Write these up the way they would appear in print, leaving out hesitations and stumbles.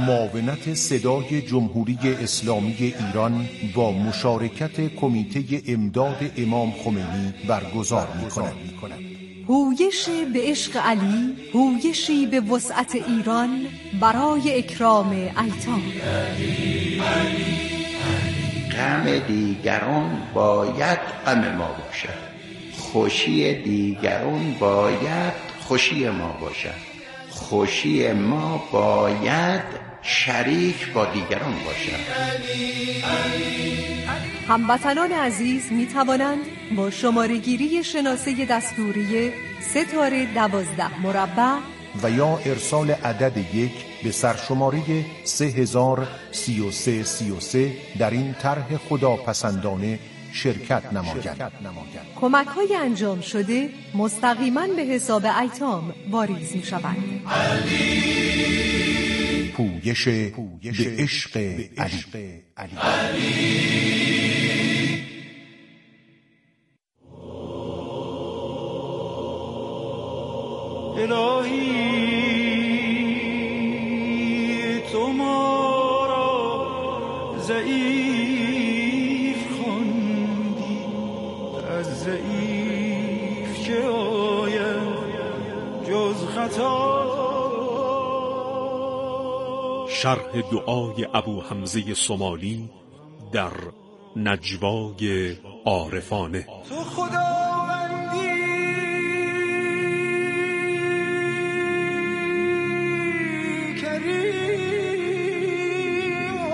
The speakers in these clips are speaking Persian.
معاونت صدای جمهوری اسلامی ایران با مشارکت کمیته امداد امام خمینی برگزار می‌کند. هویش به عشق علی، هویشی به وسعت ایران برای اکرام ایتام. غم دیگران باید غم ما باشد، خوشی دیگران باید خوشی ما باشد، خوشی ما باید شریک با دیگران باشد. هموطنان عزیز می توانند با شماره گیری شناسه دستوری 3-12 و یا ارسال عدد 1 به سرشماره 303333 در این طرح خداپسندانه شرکت نمایند. کمک‌های انجام شده مستقیما به حساب ایتام واریز می‌شوند. پویش به عشق علی. الهی تو ما را ضعیف خواندی، از ضعیف چه آید جز خطا. شرح دعای ابو حمزه صومالی در نجوای عارفانه. تو خداوندی کریم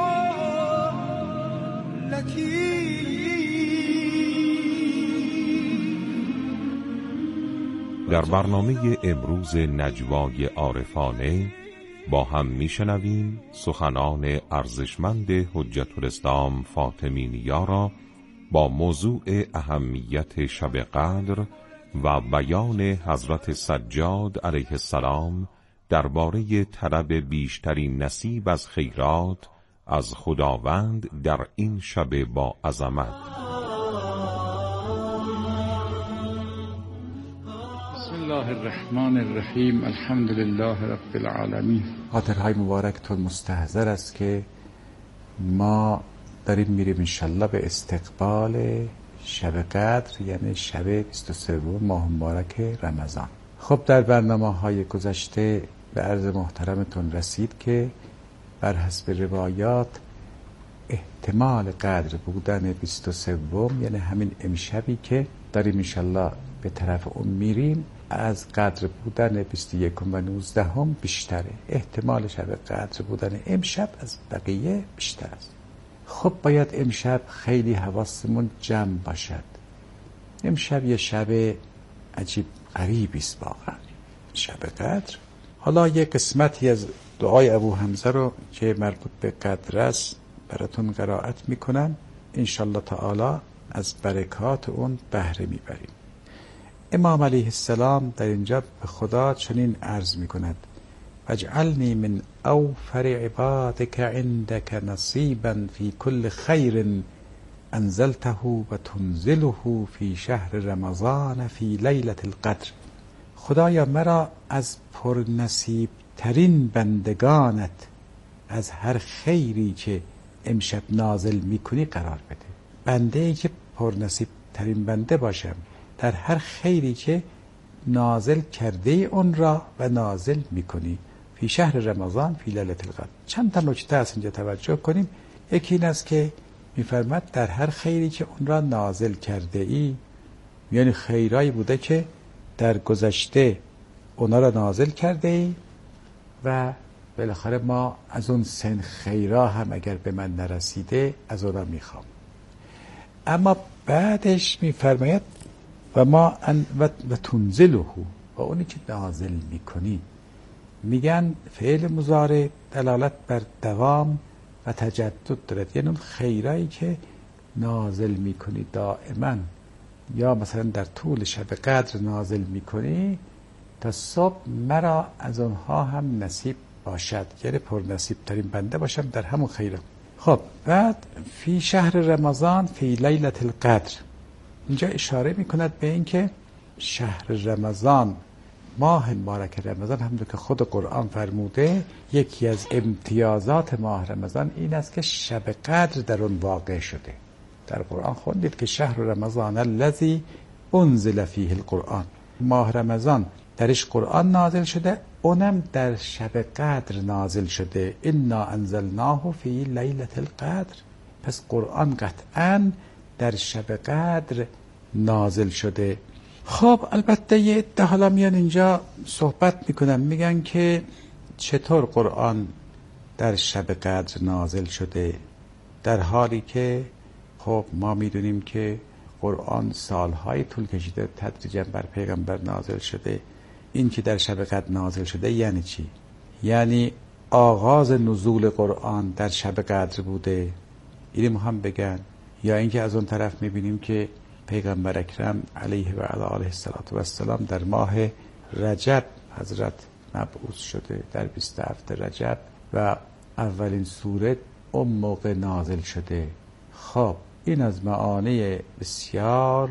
لطیف. در برنامه امروز نجوای عارفانه با هم میشنویم سخنان ارزشمند حجت الاسلام فاطمی نیا را با موضوع اهمیت شب قدر و بیان حضرت سجاد علیه السلام درباره طلب بیشترین نصیب از خیرات از خداوند در این شب با عظمت. بسم الله الرحمن الرحیم. الحمد لله رب العالمین. خاطرهای مبارکتون مستحضر است که ما داریم میریم انشالله به استقبال شب قدر، یعنی شب 23 ماه مبارک رمضان. خب در برنامه‌های گذشته به عرض محترمتون رسید که بر حسب روایات احتمال قدر بودن 23 یعنی همین امشبی که داریم انشالله به طرف اون میریم از قدر بودن 21 و 19 بیشتره. احتمال شب قدر بودن امشب از بقیه بیشتر است. خب باید امشب خیلی حواسمون جمع باشد. امشب یه شب عجیب غریبی است واقعا، شب قدر. حالا یه قسمتی از دعای ابو حمزه رو که مربوط به قدر است براتون قرائت میکنم، انشالله تعالی از برکات اون بهره میبریم. امام علیه السلام در اینجا به خدا چنین عرض میکند: واجعلنی من اوفر عبادك عندك نصیبا فی کل خیر انزلته و تنزله فی شهر رمضان فی لیلة القدر. خدایا مرا از پرنصیب ترین بندگانت از هر خیری که امشب نازل میکنی قرار بده. بنده ای که پرنصیب ترین بنده باشم در هر خیری که نازل کرده اون را و نازل میکنی فی شهر رمضان فی لیلة القدر. چند تا نکته هست اینجا توجه کنیم. یکی این است که میفرماد در هر خیری که اون را نازل کرده ای، یعنی خیرایی بوده که در گذشته اونا را نازل کرده ای و بالاخره ما از اون سن خیرا هم اگر به من نرسیده از اونا میخوام. اما بعدش میفرماید و ما و تنزله و اونی که نازل میکنی. میگن فعل مضارع دلالت بر دوام و تجدد دارد، یعنی اون خیرایی که نازل میکنی دائما، یا مثلا در طول شب قدر نازل میکنی تا صبح مرا از اونها هم نصیب باشد، یعنی پر نصیب ترین بنده باشم در همون خیرم. خب بعد فی شهر رمضان فی لیلة القدر، اینجا اشاره میکند به این که شهر رمضان ماه مبارک رمضان همونطور که خود قرآن فرموده یکی از امتیازات ماه رمضان این است که شب قدر در اون واقع شده. در قرآن خوندید که شهر رمضان الذی انزل فیه القرآن، ماه رمضان درش قرآن نازل شده، اونم در شب قدر نازل شده. انا انزلناه فی لیلة القدر، پس قرآن قطعا در شب قدر نازل شده. خب البته یه عده حالا میان اینجا صحبت میکنن، میگن که چطور قرآن در شب قدر نازل شده، در حالی که خب ما میدونیم که قرآن سالهای طول کشیده تدریجا بر پیغمبر نازل شده. این که در شب قدر نازل شده یعنی چی؟ یعنی آغاز نزول قرآن در شب قدر بوده، اینو هم بگن. یا اینکه از اون طرف میبینیم که پیغمبر اکرم علیه و علی آله السلام در ماه رجب حضرت مبعوث شده، در 27 رجب، و اولین سوره اون موقع نازل شده. خب این از معانی بسیار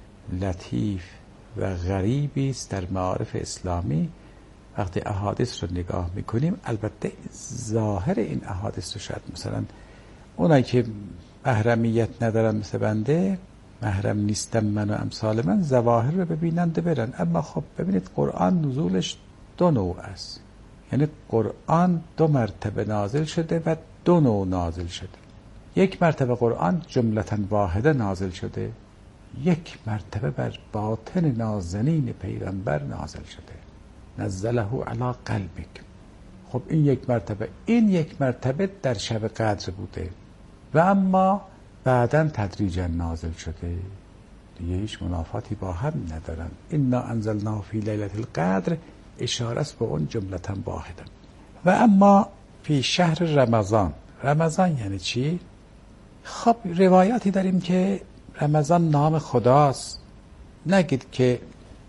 لطیف و غریبی است در معارف اسلامی. وقتی احادیث رو نگاه میکنیم، البته ظاهر این احادیث رو شاید مثلا اونایی که محرمیت ندارن مثل بنده، محرم نیستم من و امثال من، ظواهر رو ببینند برن. اما خب ببینید قرآن نزولش دو نوع است، یعنی قرآن دو مرتبه نازل شده و دو نوع نازل شده. یک مرتبه قرآن جملةً واحده نازل شده، یک مرتبه بر باطن نازنین پیغمبر نازل شده، نزله علی قلبک. خب این یک مرتبه در شب قدر بوده و اما بعداً تدریجاً نازل شده، دیگه هیچ منافاتی با هم ندارن. انا انزلناه فی لیلة القدر اشاره است به اون جملةً واحده. و اما فی شهر رمضان، رمضان یعنی چی؟ خب روایاتی داریم که رمضان نام خداست. نگید که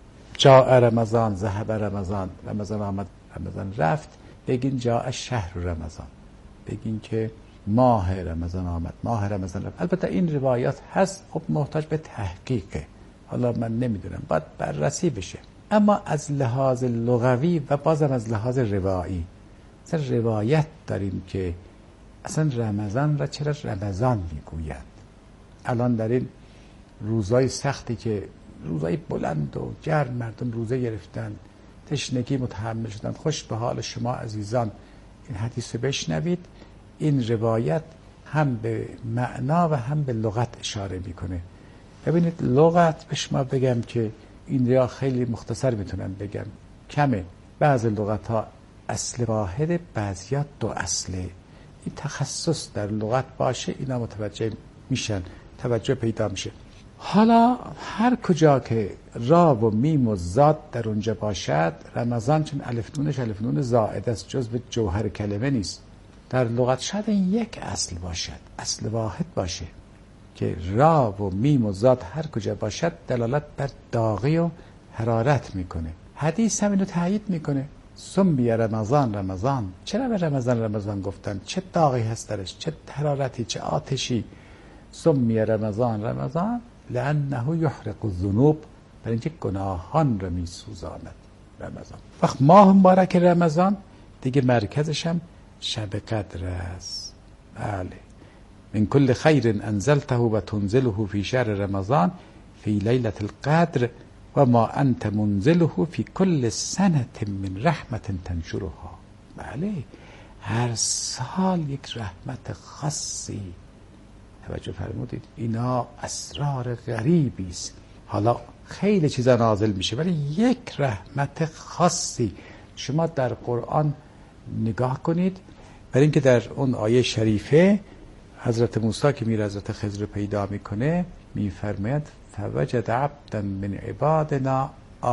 جاء رمضان ذهب رمضان، رمضان آمد رمضان رفت، بگین جاء شهر رمضان، بگین که ماه رمضان آمد ماه رمضان رفت. البته این روایات هست، خب محتاج به تحقیقه، حالا من نمیدونم، باید بررسی بشه. اما از لحاظ لغوی و بازم از لحاظ روایی، مثلا روایت داریم که اصلا رمضان را چرا رمضان میگویند. الان در این روزای سختی که روزای بلند و گرم مردم روزه گرفتن، تشنگی متحمل شدن، خوش به حال شما عزیزان این حدیث رو بشنوید. این روایت هم به معنا و هم به لغت اشاره میکنه. ببینید لغت به شما بگم که این را خیلی مختصر میتونم بگم، کمه. بعض لغت ها اصل واحد، بعضیات دو اصله. این تخصص در لغت باشه اینا متوجه میشن، توجه پیدا میشه. حالا هر کجا که را و میم و زاد در اونجا باشد، رمضان چون الف نونش الف نون زائد است، جز به جوهر کلمه نیست. در لغت شاید این یک اصل باشد، اصل واحد باشه که را و میم و زاد هر کجا باشد دلالت بر داغی و حرارت میکنه. حدیث هم اینو تایید میکنه. سمی رمضان رمضان، چرا به رمضان گفتن؟ چه داغی هست درش، چه حرارتی، چه آتشی. سمی رمضان لانه یحرق الذنوب، برای اینکه گناهان رو میسوزاند رمضان. وقت ماه مبارک رمضان دیگه مرکزش هم شب قدر است. بله، من کل خیر انزلته و تنزله فی شهر رمضان فی لیلة القدر و ما انت منزله فی کل سنة من رحمت تنشرها. بله، هر سال یک رحمت خاصی. توجه فرمودید؟ اینا اسرار غریبی است. حالا خیلی چیزا نازل میشه ولی یک رحمت خاصی. شما در قرآن نگاه کنید، برای اینکه در اون آیه شریفه حضرت موسی که میره حضرت خضر پیدا میکنه میفرماید فوجد عبدا من عبادنا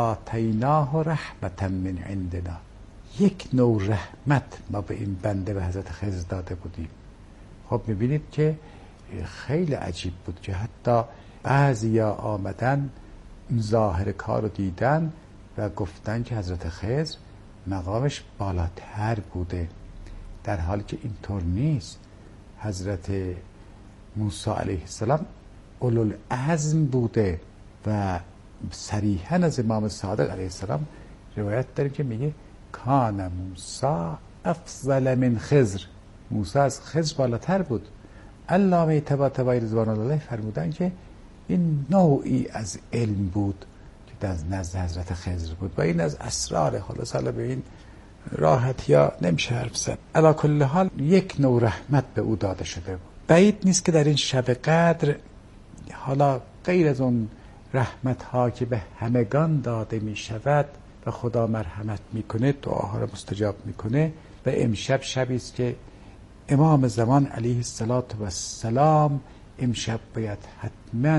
آتیناه رحمتا من عندنا. یک نوع رحمت ما به این بنده به حضرت خضر داده بودیم. خب میبینید که خیلی عجیب بود که حتی بعضیا آمدن ظاهر کار رو دیدن و گفتن که حضرت خضر مقامش بالاتر بوده، در حالی که اینطور نیست. حضرت موسی علیه السلام اولوالعزم بوده و صریحاً از امام صادق علیه السلام روایت داریم که میگه کان موسی افضل من خضر، موسی از خضر بالاتر بود. علامه طباطبایی رضوان الله علیه فرمودن که این نوعی از علم بود که از نزد حضرت خضر بود و این از اسرار. خلاص حالا به این راحت یا نمیشه حرف زد. علی کل حال یک نوع رحمت به او داده شده بود. بعید نیست که در این شب قدر حالا غیر از اون رحمت ها که به همگان داده می شود و خدا مرحمت میکنه، دعاها رو مستجاب میکنه، و امشب شبی است که امام زمان علیه السلام امشب باید حتما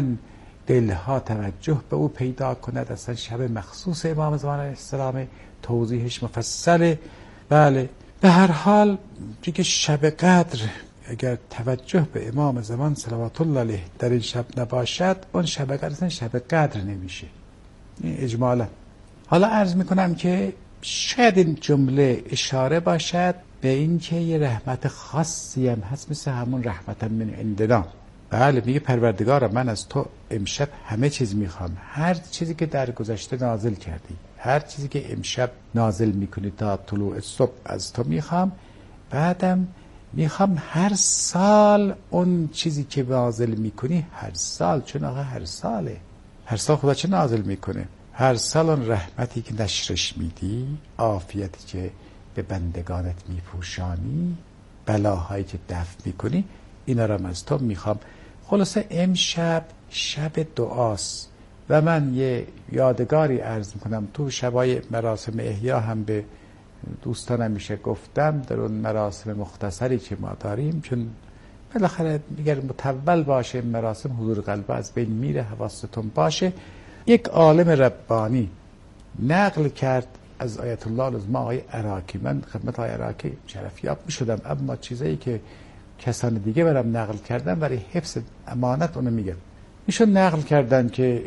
دلها توجه به او پیدا کند. اصلا شب مخصوص امام زمان علیه السلام، توضیحش مفصله. بله به هر حال دیگه شب قدر اگر توجه به امام زمان صلوات الله علیه در این شب نباشد، اون شب قدر اصلا شب قدر نمیشه. این اجمالا. حالا عرض میکنم که شاید این جمله اشاره باشد به این که یه رحمت خاصی هم هست، مثل همون رحمت من عندنا. بله میگه پروردگارم من از تو امشب همه چیز میخوام، هر چیزی که در گذشته نازل کردی، هر چیزی که امشب نازل میکنی تا طلوع صبح از تو میخوام. بعدم میخوام هر سال اون چیزی که نازل میکنی، هر سال، چون آقا هر ساله، هر سال خدا چه نازل میکنه؟ هر سال اون رحمتی که نشرش میدی، عافیتی که به بندگانت میپوشانی، بلاهایی که دفع میکنی، اینا را از تو میخوام. خلاصه امشب شب دعاست و من یه یادگاری عرض میکنم. تو شبای مراسم احیا هم به دوستانم میشه گفتم، در اون مراسم مختصری که ما داریم، چون بالاخره اگر متول باشه مراسم، حضور قلب از بین میره، حواستون باشه. یک عالم ربانی نقل کرد از آیت الله العظمی آقای عراقی. من خدمت آقای عراقی شرفیاب میشدم، اما چیزایی که کسان دیگه برام نقل کردن برای حفظ امانت اونو میگم. ایشون نقل کردن که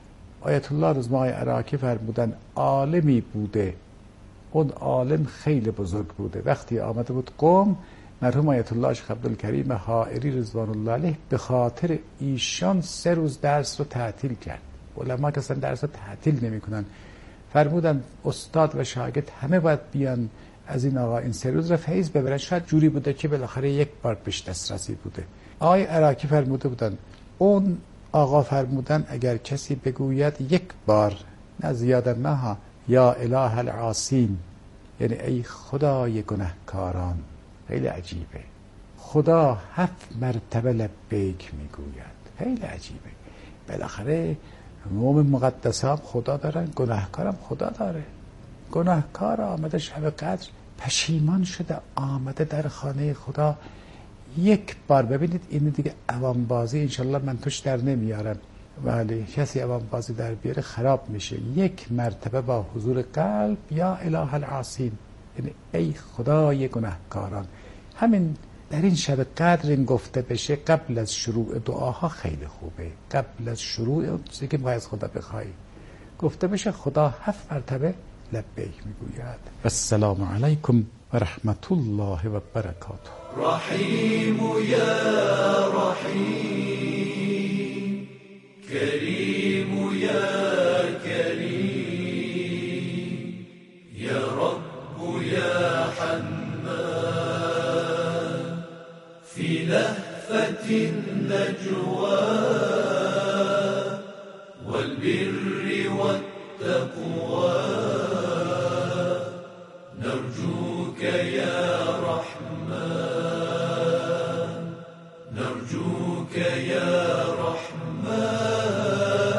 آیت الله العظمی آقای عراقی فرمودن عالمی بوده، اون عالم خیلی بزرگ بوده. وقتی آمده بود قم، مرحوم آیت الله شیخ عبدالکریم حائری رضوان الله علیه به خاطر ایشان 3 روز درس رو تعطیل کرد. علما که اصلا درس رو تعطیل نمی کنن، فرمودن استاد و شاگرد همه باید بیان از این آقا این 3 روز رو فیض ببرن. شاید جوری بوده که بالاخره یک بار پیش دسترسی بوده. آقای عراقی فرموده بودن، اون آقا فرمودن اگر کسی بگوید یک بار، نه زیاده نه ها، یا اله العاصین، یعنی ای خدای گناهکاران، خیلی عجیبه. خدا 7 مرتبه لبیک میگوید، خیلی عجیبه. بالاخره مومن مقدسان خدا دارن، گناهکارم خدا داره. گناهکار آمده شب قدر پشیمان شده، آمده در خانه خدا یک بار. ببینید این دیگه عوام بازی انشالله من توش در نمیارم، ولی کسی عوام بازی در بیاره خراب میشه. یک مرتبه با حضور قلب یا اله العاصین، یعنی ای خدای گناهکاران. همین در این شب قدر این گفته بشه قبل از شروع دعاها خیلی خوبه. قبل از شروع چیزی که باید از خدا بخوای گفته بشه خدا 7 مرتبه لبیک میگوید. السلام علیکم و رحمت الله و برکاته. رحیم یا رحیم، کریم یا کریم، یا رب یا حنان، فی لهفة النجوى والبر والتقوى، نرجوك يا رحمن، نرجوك يا رحمن.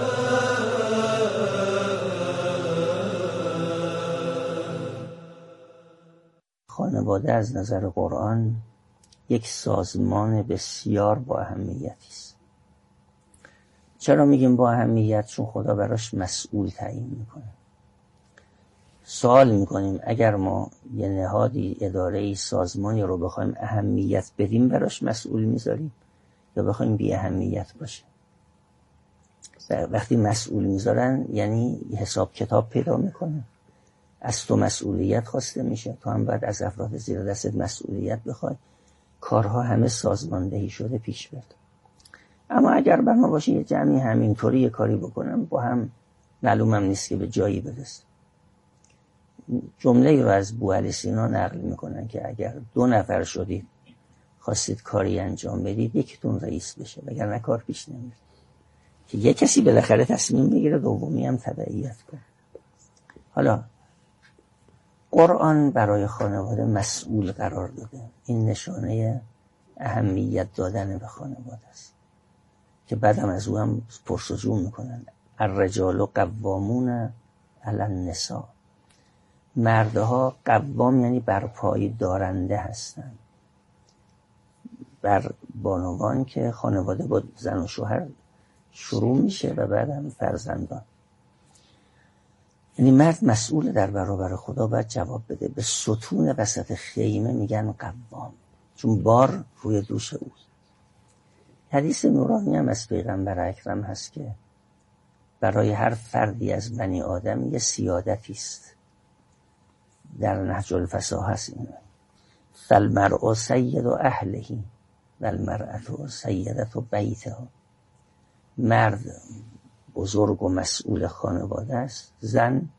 خانواده از نظر قرآن یک سازمان بسیار با اهمیتی است. چرا میگیم با اهمیت؟ چون خدا براش مسئول تعیین میکنه. سوال میکنیم اگر ما یه نهادی، اداره‌ای، سازمانی رو بخوایم اهمیت بدیم براش مسئول میذاریم یا بخوایم بی اهمیت باشه؟ وقتی مسئول میذارن یعنی حساب کتاب پیدا میکنن، از تو مسئولیت خواسته میشه، تو هم باید از افراد زیر دستت مسئولیت بخوای، کارها همه سازماندهی شده پیش برد. اما اگر بنا باشه یه جمعی همینطوری یه کاری بکنم با هم، معلومم نیست که به جایی برسه. جمله رو از بوعلی سینا نقل میکنن که اگر 2 نفر شدید خواستید کاری انجام بدید، یکیتون رئیس بشه وگرنه کار پیش نمیره. که یک کسی بالاخره تصمیم بگیره، دومی هم تبعیت کنه. حالا قرآن برای خانواده مسئول قرار داده. این نشانه اهمیت دادن به خانواده است که بعدم از او هم پرسجو میکنن. الرجال قوامون علی النساء. مردها قوام یعنی برپای دارنده هستند بر بانوان که خانواده با زن و شوهر شروع میشه و بعدم فرزندان. یعنی مرد مسئول در برابر خدا باید جواب بده. به ستون وسط خیمه میگن قوام، چون بار روی دوش اوست. حدیث نورانی هم از پیغمبر اکرم هست که برای هر فردی از بنی آدم یه سیادتی است. در نهج الفصاحه هست این: فالمرء سید اهله و المرأة سیدة بیتها. مرد بزرگ و مسئول خانواده است، زن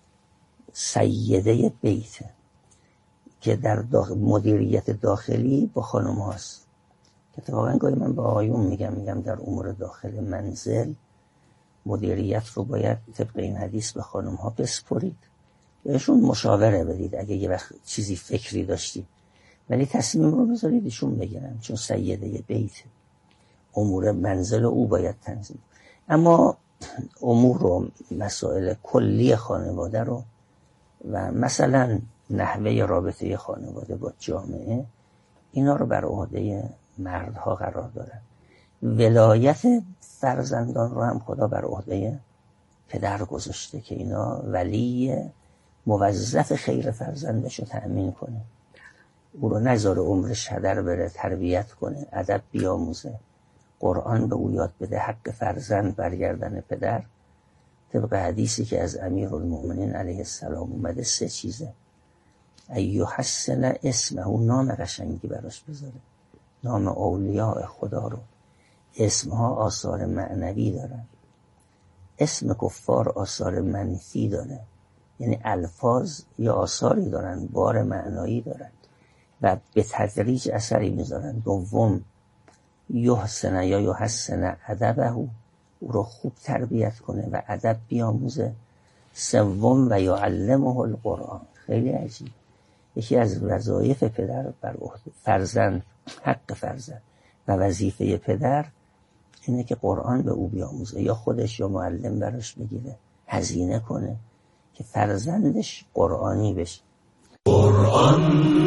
سیده بیته که در مدیریت داخلی با خانم هاست. که اتفاقا گاهی من با آقایون میگم در امور داخل منزل مدیریت رو باید طبق این حدیث به خانم ها بسپرید، بهشون مشاوره بدید اگه یه وقت چیزی فکری داشتید، ولی تصمیم رو بذارید ایشون بگیرن، چون سیده بیت امور منزل او باید تنظیم. اما امور و مسائل کلی خانواده رو و مثلا نحوه رابطه خانواده با جامعه، اینا رو بر عهده مردها قرار دارن. ولایت فرزندان رو هم خدا بر عهده پدر گذاشته که اینا ولی موظف خیر فرزندش رو تأمین کنه، او رو نذاره عمرش هدر بره، تربیت کنه، ادب بیاموزه، قرآن به او یاد بده، حق فرزند برگردن پدر. طبق حدیثی که از امیرالمؤمنین علیه السلام اومده 3 چیزه: ایحسن اسمه، اون نام قشنگی براش بذاره، نام اولیاء خدا رو. اسمها آثار معنوی دارن، اسم کفار آثار منفی داره، یعنی الفاظ یا آثاری دارن، بار معنایی دارن و به تدریج اثری میذارن. دوم یحسن یا یحسن ادبه، او رو خوب تربیت کنه و ادب بیاموزه. سوم و یعلمه القرآن. خیلی عجیب، یکی از وظایف پدر بر عهده فرزند، حق فرزند و وظیفه پدر اینه که قرآن به او بیاموزه، یا خودش یا معلم براش بگیره، هزینه کنه که فرزندش قرآنی بشه. قرآن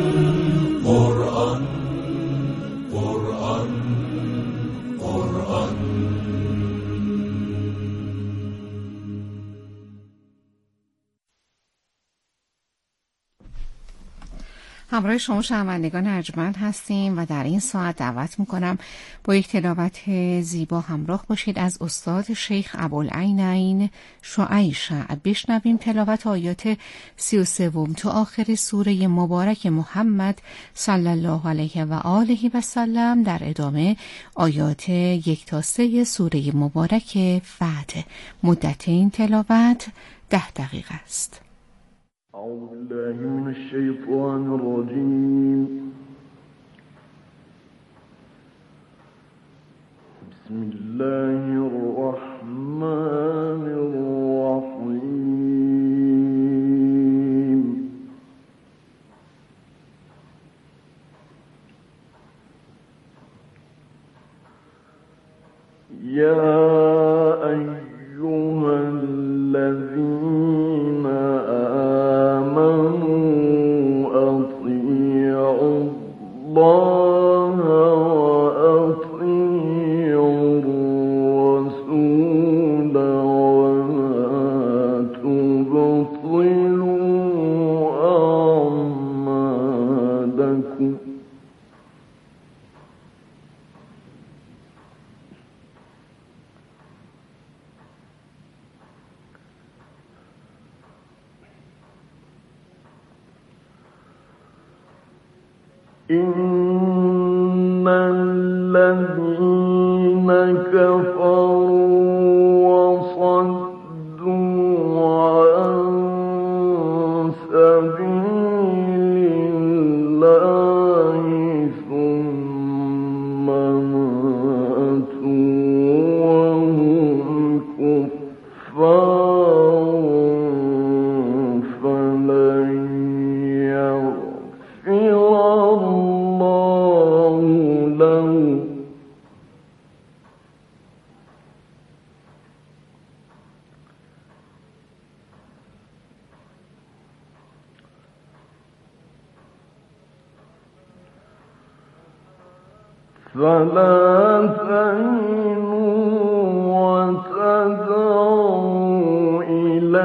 قرآن قرآن قرآن. همراه شما شنوندگان ارجمند هستیم و در این ساعت دعوت میکنم با یک تلاوت زیبا همراه باشید از استاد شیخ ابوالعینین شعیشع. بشنویم تلاوت آیات 33 تا آخر سوره مبارک محمد صلی الله علیه و آله و سلم، در ادامه آیات 1 تا 3 سوره مبارک فتح. مدت این تلاوت 10 دقیقه است. أعوذ بالله من الشيطان الرجيم. بسم الله الرحمن الرحيم. يا أيها الذين الله وأطيعوا الرسول ولا تبطلوا أعمالكم. إن الذين كفروا وصدوا عن الله ثم ماتوا وهم كفار فلن يغفر الله لهم فلا تهنوا وتدعوا إلى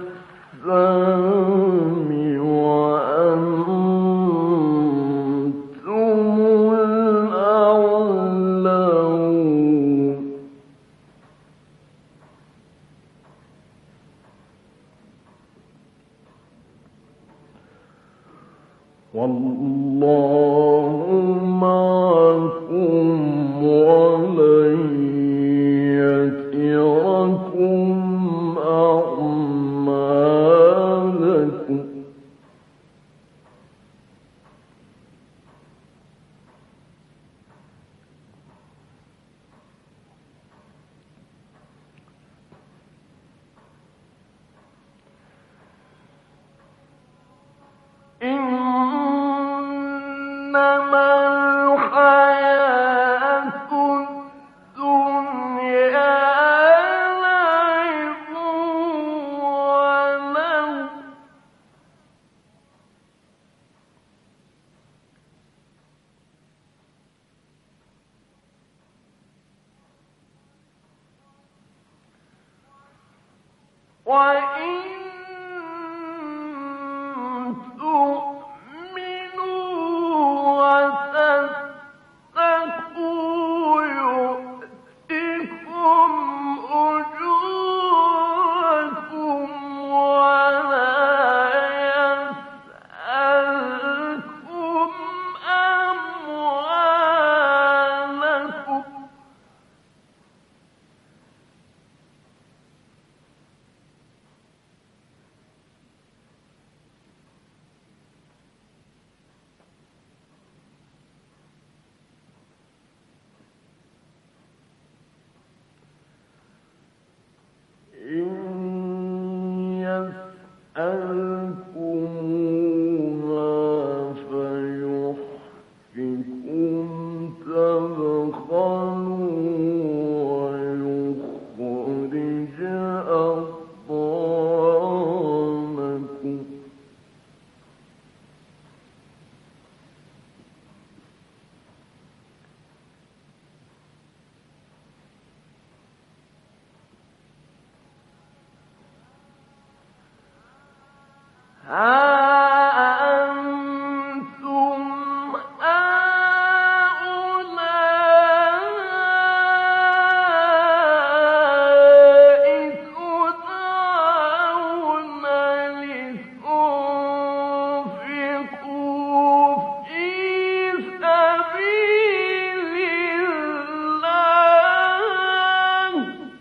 السلم وأنتم الأعلون والله معكم ولن يتركم أعمالكم إنما الحياة الدنيا لعب ولهو وإن وتتقوا يؤتكم أجوركم ولا يسألكم أموالكم إن يسألكموها فيحفكم تبخلوا ويخرج أضغانكم ها أنتم هؤلاء تدعون لتنفقوا في سبيل الله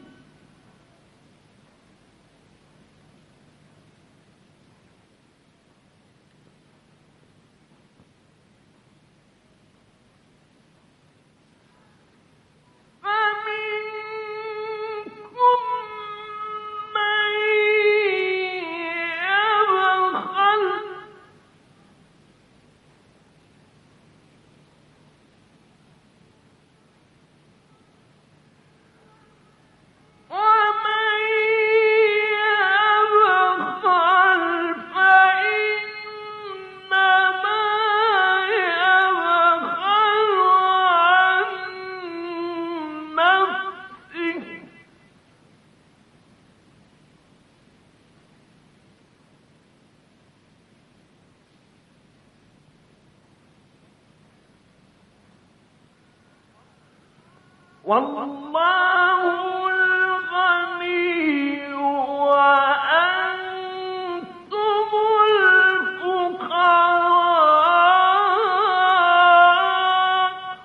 فمنكم من يبخل ومن يبخل فإنما يبخل عن نفسه والله الغني وأنتم الفقراء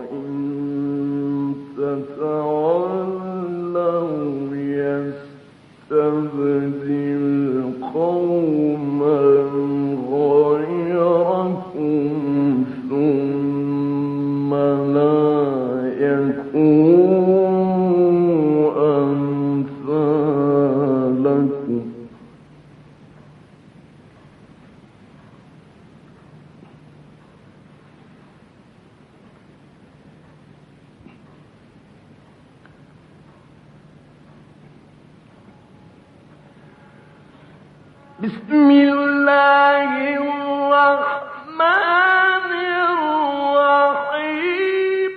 بسم الله الرحمن الرحيم.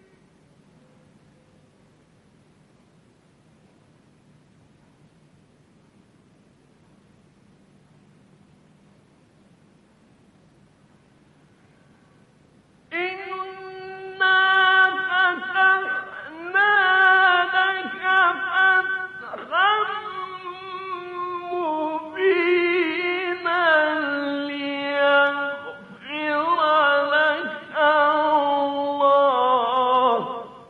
إنا فتحنا لك فتحا مبينا ليغفر لك الله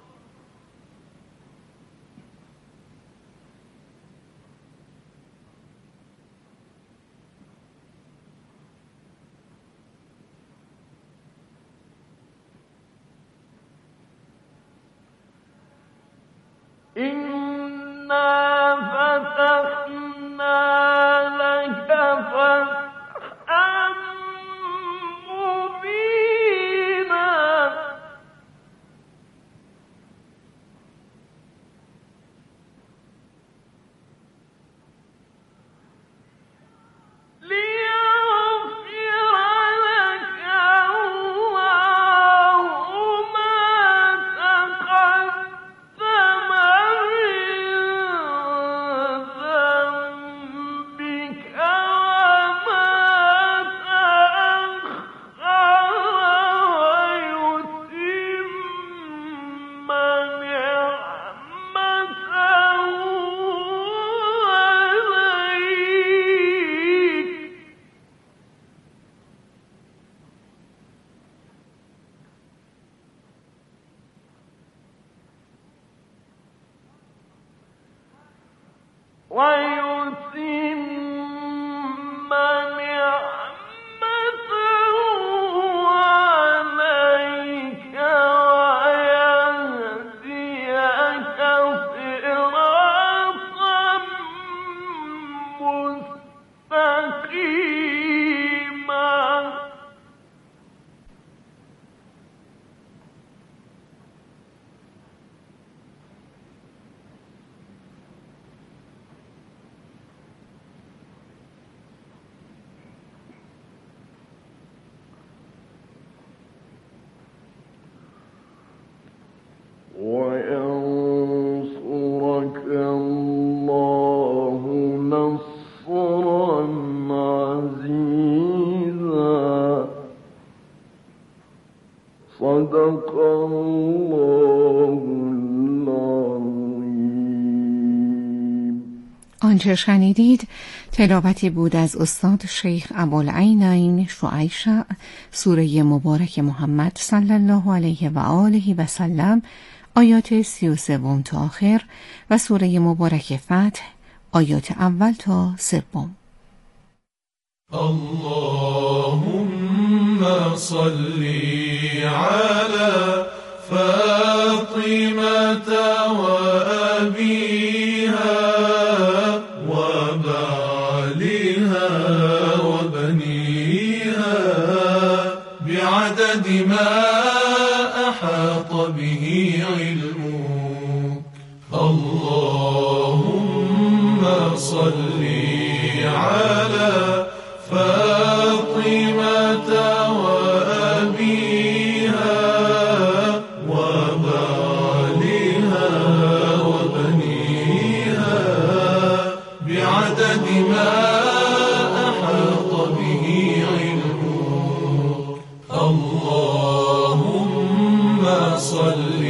إنا فتحنا لك فتحا مبينا ليغفر لك الله ما تقدم ذنبك وما تأخر ويتم نعمته عليك ويهديك صراطا مستقيما. وينصرك الله نصرا عزيزا. صدق الله العظيم. آنچه شنیدید تلاوتی بود از استاد شیخ ابوالعینین شعیشع، سوره مبارک محمد صلی الله علیه و آله و سلم، آیات 33 تا آخر، و سوره مبارک فتح، آیات اول تا 3. اللهم صل على فاطمة وأبيها وبعلها وبنيها بعدد ما أحاط به علمك. اللهم صل على فاطمة وأبيها وبعلها وبنيها بعدد ما أحاط به علمك. اللهم صل